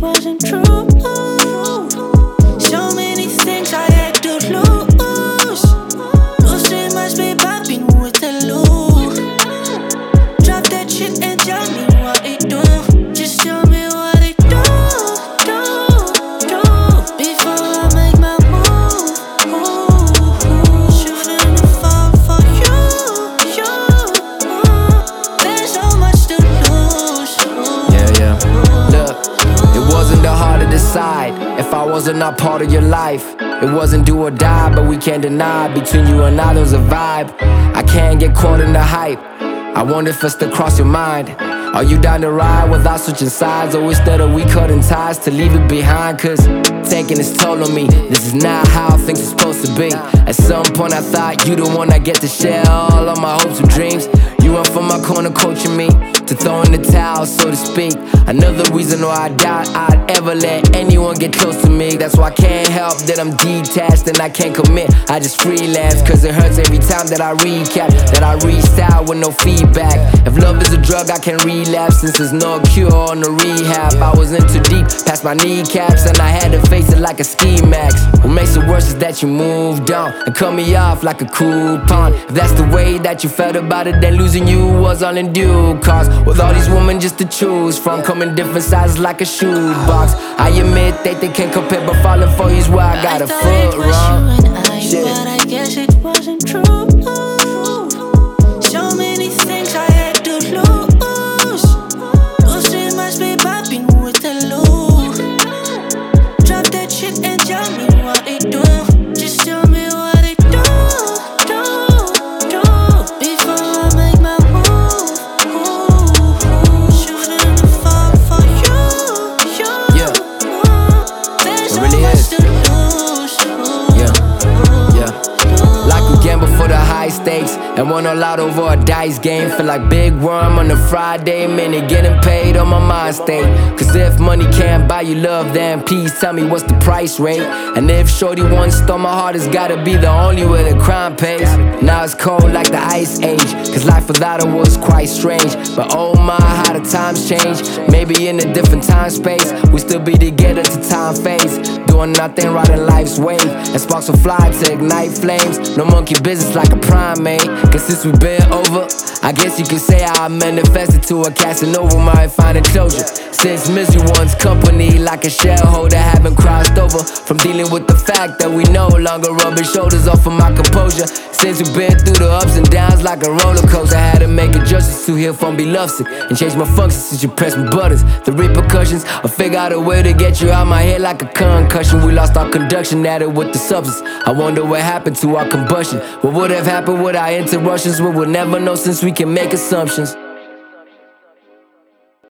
wasn't true. So many things I had to lose. Losing must be popping with the loot. Drop that shit and tell me what it do. Just tell me what it do. Before I make my move. Shouldn't fall for you. There's so much to lose. Yeah. Look, it wasn't that hard to decide if I wasn't a part of your life. It wasn't do or die, but we can't deny between you and I there's a vibe. I can't get caught in the hype. I wonder if it's to cross your mind. Are you down to ride without switching sides? Or instead of we cutting ties to leave it behind? Cause taking its toll on me. This is not how things are supposed to be. At some point I thought you the one I get to share all of my hopes and dreams. You went from my corner coaching me to throwing the towel, so to speak. Another reason why I doubt I'd ever let anyone get close to me. That's why I can't help that I'm detached and I can't commit. I just freelance cause it hurts every time that I recap, that I restyle with no feedback. If love is a drug I can relapse since there's no cure or no rehab. I was in too deep past my kneecaps and I had to face it like a ski max. What makes it worse is that you moved on and cut me off like a coupon. If that's the way that you felt about it, then losing you was all in due cause. With all these women just to choose from, coming different sizes like a shoebox. I admit that they can't compare, but falling for you's where I got a foot wrong. Shit. But I guess it wasn't true. So many things I had to lose. Losing must be popping with the loot. Drop that shit and tell me what it do. Just tell me what it do. Before I make my move. Shouldn't fall for you. Yeah, There's it so really much is. to lose. Yeah. Like we gamble for the high stakes and won a lot over a dice game. Feel like Big Worm on a Friday, man, they getting paid on my mind state. Cause if money can't buy you love, then please tell me what's the price rate. And if shorty once stole my heart, it's gotta be the only way the crime pays. Now it's cold like the ice age, cause life without her was quite strange. But oh my, how the times change. Maybe in a different time space, we still be together till time fades. Doing nothing, riding life's wave, and sparks will fly to ignite flames. No monkey business like a primate. Cause since we've been over, I guess you could say I manifested to a Casanova, might find a closure. Since miss you one's company like a shareholder, haven't crossed over from dealing with the fact that we no longer rubbing shoulders off of my composure. Since we've been through the ups and downs like a roller coaster, I had to make adjustments to heal from be lovesick and change my functions since you pressed my buttons. The repercussions, I figure out a way to get you out my head like a concussion. We lost our conduction, added with the substance. I wonder what happened to our combustion. What would have happened with our interruptions? We will never know since we can make assumptions.